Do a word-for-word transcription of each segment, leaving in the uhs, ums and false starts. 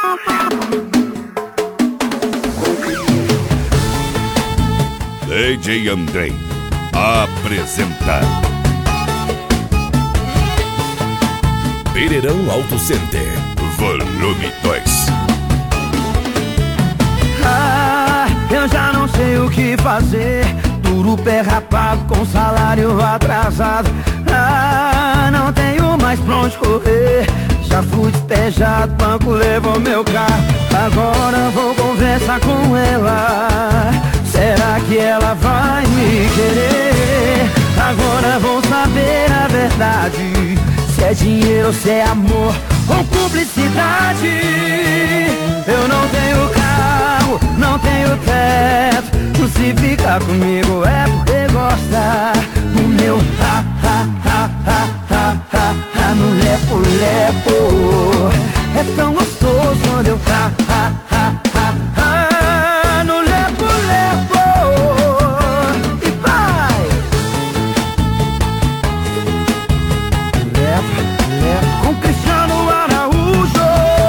D J Andrei apresenta Pereirão Auto Center, volume dois. Ah, eu já não sei o que fazer. Duro pé rapado com salário atrasado. Ah, não tenho mais pra onde correr. Já fui despejado, banco levou meu carro. Agora vou conversar com ela. Será que ela vai me querer? Agora vou saber a verdade. Se é dinheiro ou se é amor ou cumplicidade. Eu não tenho carro, não tenho teto. Se ficar comigo é porque gosta. O meu ha, ha, ha, ha, ha, ha, ha no lepo, lepo. É tão gostoso quando eu ha, ha, ha, ha, ha no lepo, lepo. E vai! Lepo, lepo com Cristiano Araújo.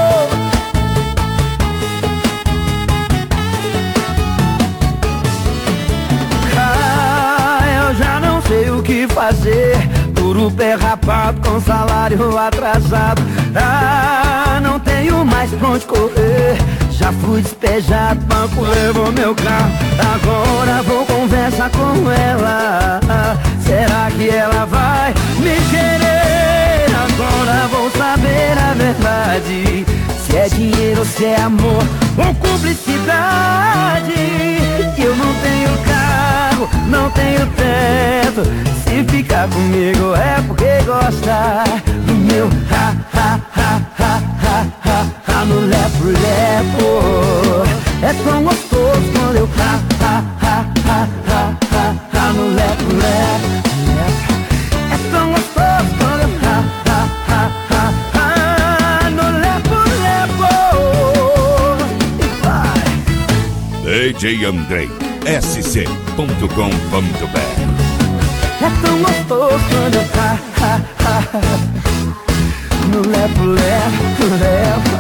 O que fazer? Duro pé rapado com salário atrasado. Ah, não tenho mais pra onde correr. Já fui despejado, banco levou meu carro. Agora vou conversar com ela. Será que ela vai me querer? Agora vou saber a verdade. Se é dinheiro ou se é amor ou cumplicidade. Eu não tenho carro, não tenho teto. Se ficar comigo é porque gosta do meu ha, ha, ha, ha, ha, ha, ha no lepo, lepo. É tão gostoso quando eu ha, ha, ha, ha, ha, ha, ha no lepo, lepo. É tão gostoso quando eu ha, ha, ha, ha, ha no lepo, lepo. E vai! D J Andrei S C ponto com ponto B R. É tão gostoso quando eu ha, ha, ha, ha no lepo, lepo, lepo.